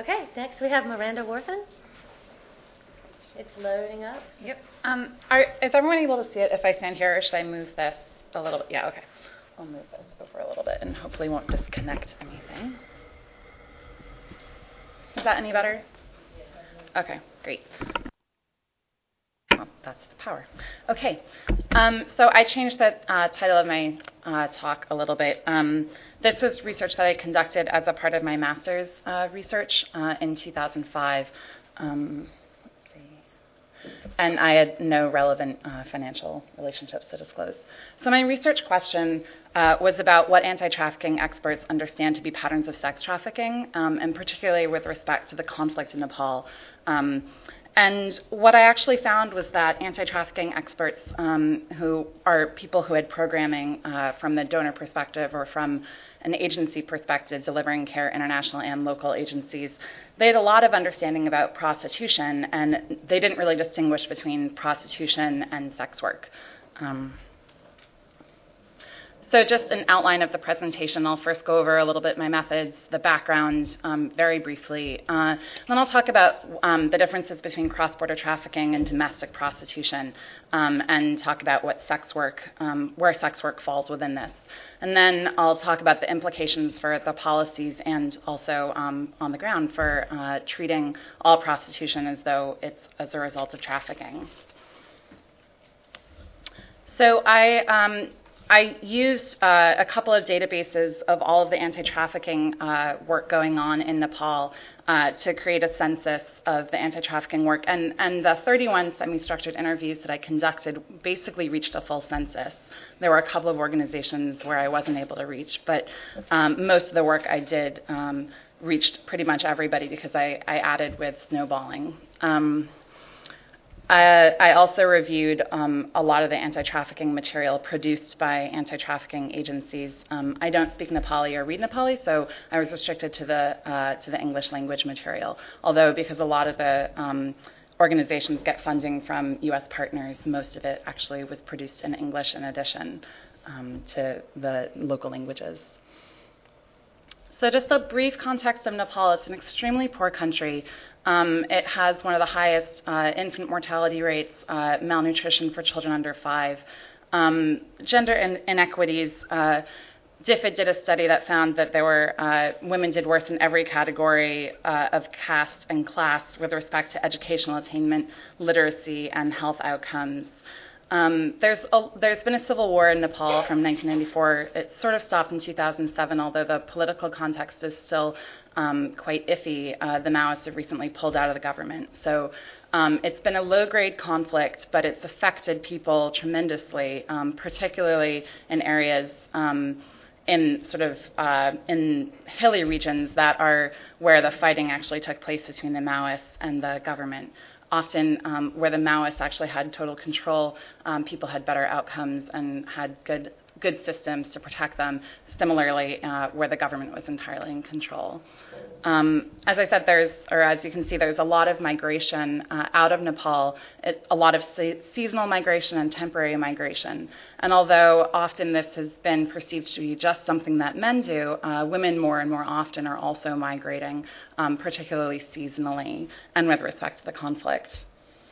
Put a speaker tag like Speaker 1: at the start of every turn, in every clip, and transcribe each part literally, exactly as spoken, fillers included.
Speaker 1: Okay, next we have Miranda Worthen. It's loading up.
Speaker 2: Yep. Um, are, is everyone able to see it if I stand here, or should I move this a little bit? Yeah, okay. I'll move this over a little bit and hopefully won't disconnect anything. Is that any better? Okay, great. Well, that's the power. Okay, um, so I changed the uh, title of my uh, talk a little bit. Um, this was research that I conducted as a part of my master's uh, research uh, in two thousand five. Um, let's see. And I had no relevant uh, financial relationships to disclose. So my research question uh, was about what anti-trafficking experts understand to be patterns of sex trafficking, um, and particularly with respect to the conflict in Nepal. Um, And what I actually found was that anti-trafficking experts, um, who are people who had programming uh, from the donor perspective or from an agency perspective, delivering care, international and local agencies, they had a lot of understanding about prostitution, and they didn't really distinguish between prostitution and sex work. Um, So just an outline of the presentation. I'll first go over a little bit my methods, the background, um, very briefly. Uh, then I'll talk about um, the differences between cross-border trafficking and domestic prostitution, um, and talk about what sex work, um, where sex work falls within this. And then I'll talk about the implications for the policies and also um, on the ground for uh, treating all prostitution as though it's as a result of trafficking. So I... Um, I used uh, a couple of databases of all of the anti-trafficking uh, work going on in Nepal uh, to create a census of the anti-trafficking work. And, and the thirty-one semi-structured interviews that I conducted basically reached a full census. There were a couple of organizations where I wasn't able to reach, but um, most of the work I did um, reached pretty much everybody because I, I added with snowballing. Um, Uh, I also reviewed um, a lot of the anti-trafficking material produced by anti-trafficking agencies. Um, I don't speak Nepali or read Nepali, so I was restricted to the uh, to the English language material. Although, because a lot of the um, organizations get funding from U S partners, most of it actually was produced in English in addition um, to the local languages. So just a brief context of Nepal. It's an extremely poor country. Um, it has one of the highest uh, infant mortality rates, uh, malnutrition for children under five, um, gender in- inequities. Uh, D F I D did a study that found that there were uh, women did worse in every category uh, of caste and class with respect to educational attainment, literacy, and health outcomes. Um, there's a, there's been a civil war in Nepal from nineteen ninety-four. It sort of stopped in two thousand seven, although the political context is still um, quite iffy. Uh, the Maoists have recently pulled out of the government. So um, it's been a low-grade conflict, but it's affected people tremendously, um, particularly in areas um, in sort of uh, in hilly regions that are where the fighting actually took place between the Maoists and the government. Often um, where the Maoists actually had total control, um, people had better outcomes and had good good systems to protect them. Similarly, uh, where the government was entirely in control. Um, as I said, there's, or as you can see, there's a lot of migration uh, out of Nepal, it, a lot of se- seasonal migration and temporary migration. And although often this has been perceived to be just something that men do, uh, women more and more often are also migrating, um, particularly seasonally and with respect to the conflict.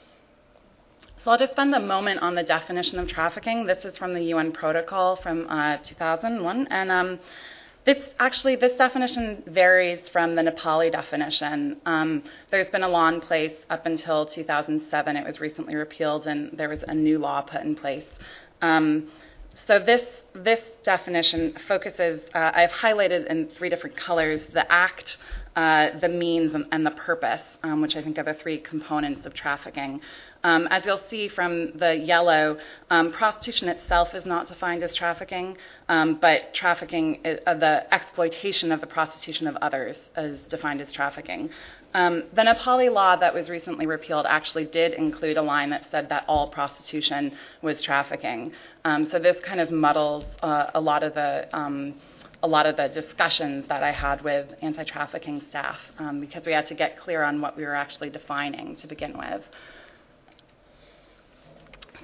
Speaker 2: So I'll just spend a moment on the definition of trafficking. This is from the U N protocol from uh, two thousand one, and um, this actually this definition varies from the Nepali definition. Um, there's been a law in place up until two thousand seven. It was recently repealed, and there was a new law put in place. Um, so this this definition focuses. Uh, I've highlighted in three different colors the act, uh, the means, and, and the purpose, um, which I think are the three components of trafficking. Um, as you'll see from the yellow, um, prostitution itself is not defined as trafficking, um, but trafficking, uh, the exploitation of the prostitution of others is defined as trafficking. Um, the Nepali law that was recently repealed actually did include a line that said that all prostitution was trafficking. Um, so this kind of muddles uh, a lot of the um, a lot of the discussions that I had with anti-trafficking staff, um, because we had to get clear on what we were actually defining to begin with.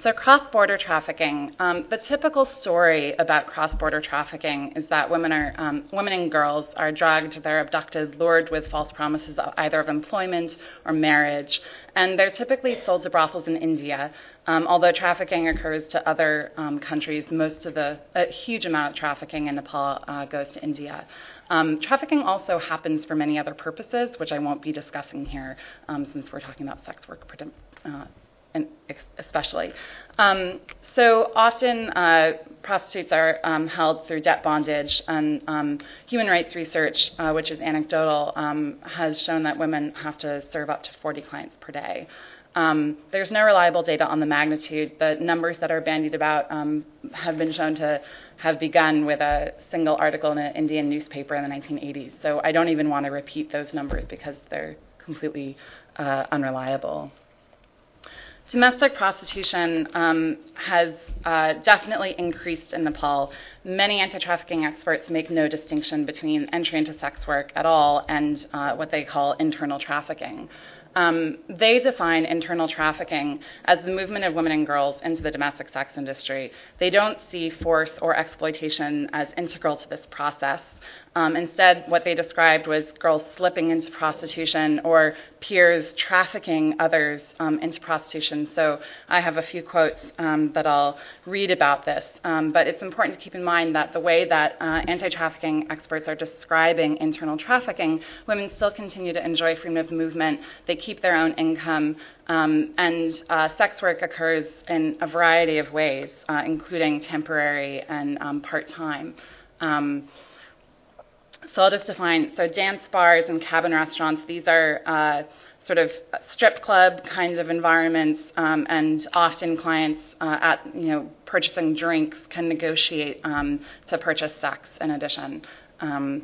Speaker 2: so cross-border trafficking. Um, the typical story about cross-border trafficking is that women are um, women and girls are drugged, they're abducted, lured with false promises of either of employment or marriage, and they're typically sold to brothels in India. Um, although trafficking occurs to other um, countries, most of the a huge amount of trafficking in Nepal uh, goes to India. Um, trafficking also happens for many other purposes, which I won't be discussing here, um, since we're talking about sex work. Uh, And especially. Um, so often uh, prostitutes are um, held through debt bondage, and um, human rights research, uh, which is anecdotal, um, has shown that women have to serve up to forty clients per day. Um, there's no reliable data on the magnitude. The numbers that are bandied about um, have been shown to have begun with a single article in an Indian newspaper in the nineteen eighties. So I don't even want to repeat those numbers because they're completely uh, unreliable. Domestic prostitution um, has uh, definitely increased in Nepal. Many anti-trafficking experts make no distinction between entry into sex work at all and uh, what they call internal trafficking. Um, they define internal trafficking as the movement of women and girls into the domestic sex industry. They don't see force or exploitation as integral to this process. Um, instead, what they described was girls slipping into prostitution or peers trafficking others um, into prostitution. So I have a few quotes um, that I'll read about this. Um, but it's important to keep in mind that the way that uh, anti-trafficking experts are describing internal trafficking, women still continue to enjoy freedom of movement. They keep their own income. Um, and uh, sex work occurs in a variety of ways, uh, including temporary and um, part-time. Um, So I'll just define, so dance bars and cabin restaurants, these are uh, sort of strip club kinds of environments, um, and often clients uh, at, you know, purchasing drinks can negotiate um, to purchase sex in addition. Um,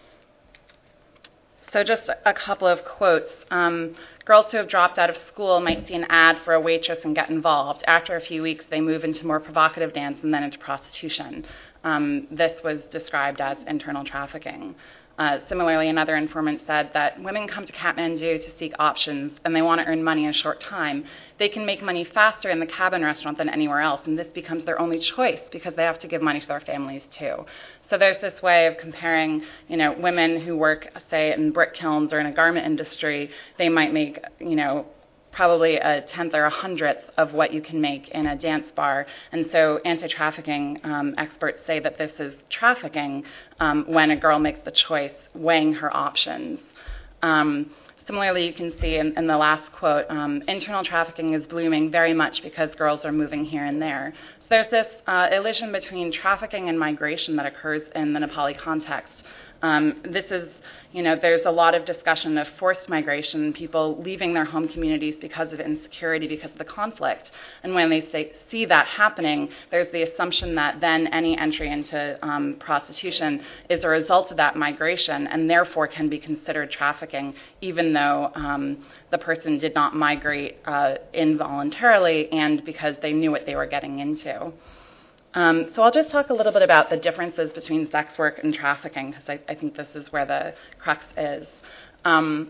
Speaker 2: so just a couple of quotes. Um, girls who have dropped out of school might see an ad for a waitress and get involved. After a few weeks, they move into more provocative dance and then into prostitution. Um, this was described as internal trafficking. Uh, similarly, another informant said that women come to Kathmandu to seek options and they want to earn money in a short time. They can make money faster in the cabin restaurant than anywhere else, and this becomes their only choice because they have to give money to their families too. So there's this way of comparing, you know, women who work, say, in brick kilns or in a garment industry. They might make, you know, probably a tenth or a hundredth of what you can make in a dance bar. And so anti-trafficking um, experts say that this is trafficking um, when a girl makes the choice, weighing her options. Um, similarly, you can see in, in the last quote, um, internal trafficking is blooming very much because girls are moving here and there. So there's this uh, illusion between trafficking and migration that occurs in the Nepali context. Um, this is, you know, there's a lot of discussion of forced migration, people leaving their home communities because of insecurity, because of the conflict. And when they say, see that happening, there's the assumption that then any entry into um, prostitution is a result of that migration and therefore can be considered trafficking, even though um, the person did not migrate uh, involuntarily and because they knew what they were getting into. Um, so I'll just talk a little bit about the differences between sex work and trafficking, because I, I think this is where the crux is. Um,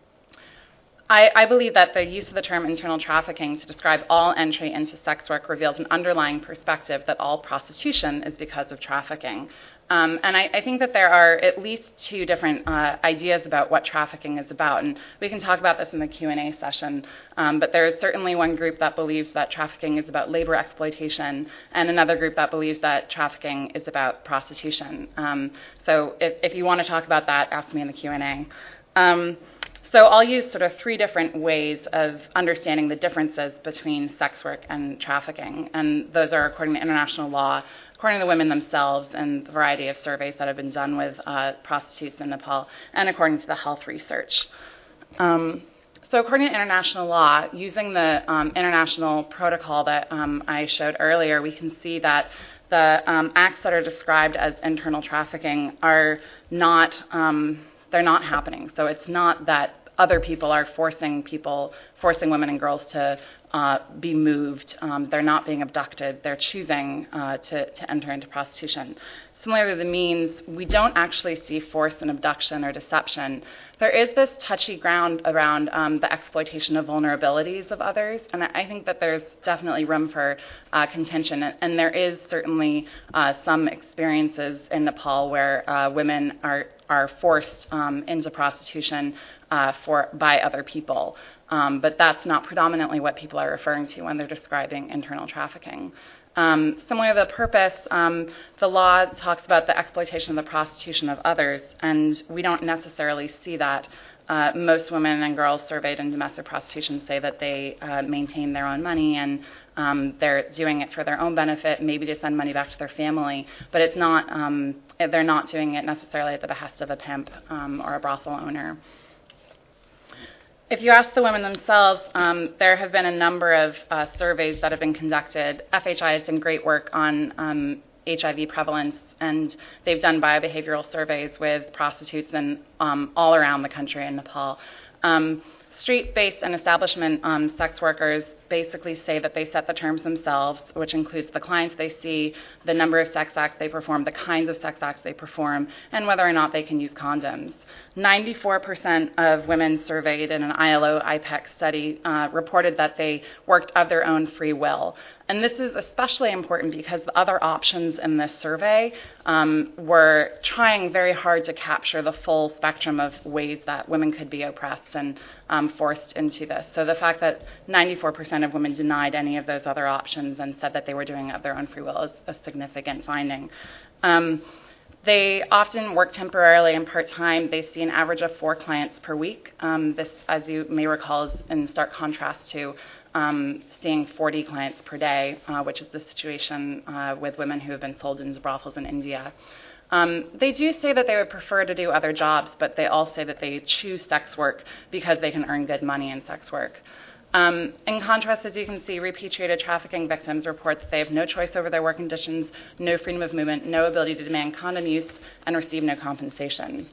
Speaker 2: I, I believe that the use of the term internal trafficking to describe all entry into sex work reveals an underlying perspective that all prostitution is because of trafficking. Um, and I, I think that there are at least two different uh, ideas about what trafficking is about, and we can talk about this in the Q and A session, um, but there is certainly one group that believes that trafficking is about labor exploitation, and another group that believes that trafficking is about prostitution. Um, so if, if you want to talk about that, ask me in the Q and A. Um, So I'll use sort of three different ways of understanding the differences between sex work and trafficking, and those are according to international law, according to the women themselves, and the variety of surveys that have been done with uh, prostitutes in Nepal, and according to the health research. Um, so according to international law, using the um, international protocol that um, I showed earlier, we can see that the um, acts that are described as internal trafficking are not, um, they're not happening. So it's not that other people are forcing people, forcing women and girls to uh, be moved. Um, they're not being abducted. They're choosing uh, to, to enter into prostitution. similar to the means, we don't actually see force and abduction or deception. There is this touchy ground around um, the exploitation of vulnerabilities of others, and I think that there's definitely room for uh, contention, and there is certainly uh, some experiences in Nepal where uh, women are are forced um, into prostitution uh, for by other people. Um, but that's not predominantly what people are referring to when they're describing internal trafficking. Um, similar to the purpose, um, the law talks about the exploitation of the prostitution of others, and we don't necessarily see that. Uh, most women and girls surveyed in domestic prostitution say that they uh, maintain their own money and um, they're doing it for their own benefit, maybe to send money back to their family, but it's not. Um, they're not doing it necessarily at the behest of a pimp um, or a brothel owner. If you ask the women themselves, um, there have been a number of uh, surveys that have been conducted. F H I has done great work on um, H I V prevalence, and they've done biobehavioral surveys with prostitutes in, um, all around the country in Nepal. Um, street-based and establishment um, sex workers basically say that they set the terms themselves, which includes the clients they see, the number of sex acts they perform, the kinds of sex acts they perform, and whether or not they can use condoms. ninety-four percent of women surveyed in an I L O I PEC study uh, reported that they worked of their own free will. And this is especially important because the other options in this survey um, were trying very hard to capture the full spectrum of ways that women could be oppressed and um, forced into this. So the fact that ninety-four percent of women denied any of those other options and said that they were doing it of their own free will is a significant finding. Um, They often work temporarily and part-time. They see an average of four clients per week. Um, this, as you may recall, is in stark contrast to um, seeing forty clients per day, uh, which is the situation uh, with women who have been sold into brothels in India. Um, they do say that they would prefer to do other jobs, but they all say that they choose sex work because they can earn good money in sex work. Um, in contrast, as you can see, repatriated trafficking victims report that they have no choice over their work conditions, no freedom of movement, no ability to demand condom use, and receive no compensation.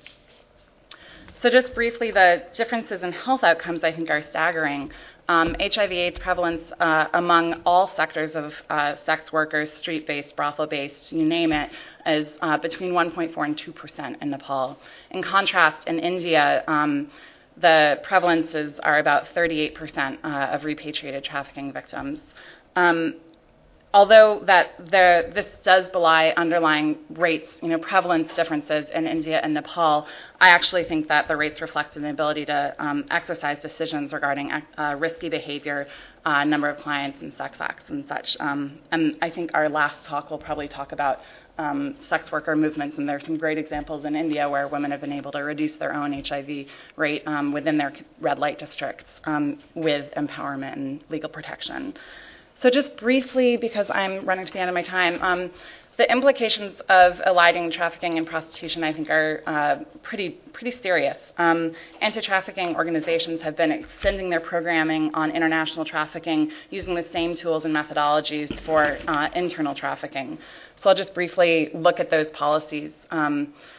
Speaker 2: So just briefly, the differences in health outcomes, I think, are staggering. Um, H I V AIDS prevalence uh, among all sectors of uh, sex workers, street-based, brothel-based, you name it, is uh, between one point four and two percent in Nepal. In contrast, in India, um, the prevalences are about thirty-eight percent uh, of repatriated trafficking victims. Um, although that the, this does belie underlying rates, you know, prevalence differences in India and Nepal, I actually think that the rates reflect an ability to um, exercise decisions regarding uh, risky behavior, uh, number of clients, and sex acts and such. Um, and I think our last talk will probably talk about Um, sex worker movements, and there's some great examples in India where women have been able to reduce their own H I V rate um, within their red light districts um, with empowerment and legal protection. So just briefly, because I'm running to the end of my time, um, the implications of eliding trafficking and prostitution, I think, are uh, pretty pretty serious. Um, anti-trafficking organizations have been extending their programming on international trafficking using the same tools and methodologies for uh, internal trafficking. So I'll just briefly look at those policies. Um,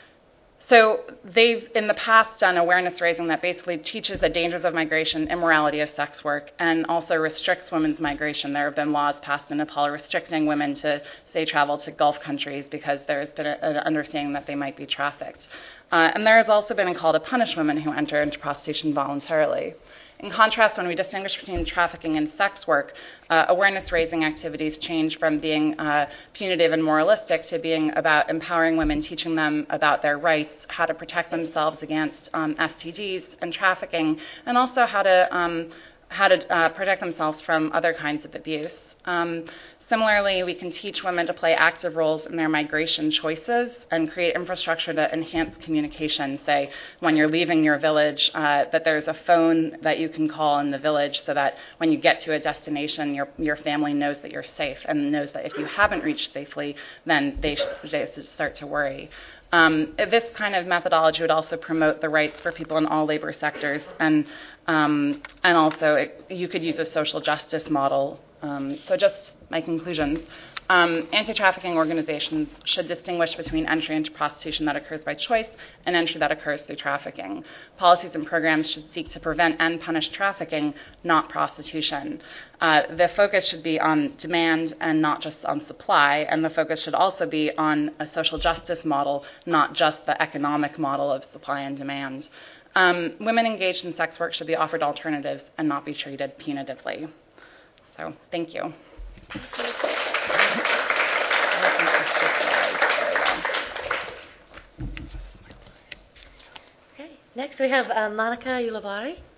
Speaker 2: so they've, in the past, done awareness raising that basically teaches the dangers of migration, immorality of sex work, and also restricts women's migration. There have been laws passed in Nepal restricting women to, say, travel to Gulf countries because there has been a, an understanding that they might be trafficked. Uh, and there has also been a call to punish women who enter into prostitution voluntarily. In contrast, when we distinguish between trafficking and sex work, uh, awareness-raising activities change from being uh, punitive and moralistic to being about empowering women, teaching them about their rights, how to protect themselves against um, S T Ds and trafficking, and also how to um, how to uh, protect themselves from other kinds of abuse. Um, Similarly, we can teach women to play active roles in their migration choices and create infrastructure to enhance communication. Say, when you're leaving your village, uh, that there's a phone that you can call in the village so that when you get to a destination, your your family knows that you're safe and knows that if you haven't reached safely, then they, sh- they start to worry. Um, this kind of methodology would also promote the rights for people in all labor sectors, and um, and also it, you could use a social justice model Um, so just my conclusions. Um, anti-trafficking organizations should distinguish between entry into prostitution that occurs by choice and entry that occurs through trafficking. Policies and programs should seek to prevent and punish trafficking, not prostitution. Uh, the focus should be on demand and not just on supply, and the focus should also be on a social justice model, not just the economic model of supply and demand. Um, women engaged in sex work should be offered alternatives and not be treated punitively. So, thank you.
Speaker 1: Okay. Next we have uh, Monica Ulibarri.